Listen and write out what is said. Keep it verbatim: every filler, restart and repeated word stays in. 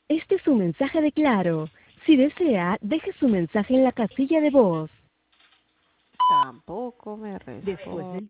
Este es un mensaje de Claro. Si desea, deje su mensaje en la casilla de voz. Tampoco me Después responde. del